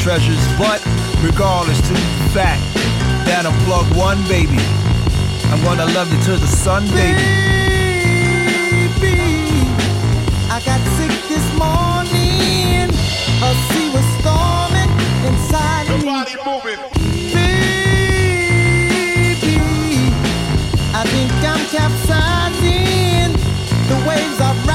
treasures, but regardless to the fact that I'm plug one, baby, I'm gonna love you till the sun, baby. I got sick this morning. A sea was storming inside of me. Nobody moving. Baby, I think I'm capsizing. The waves are rising.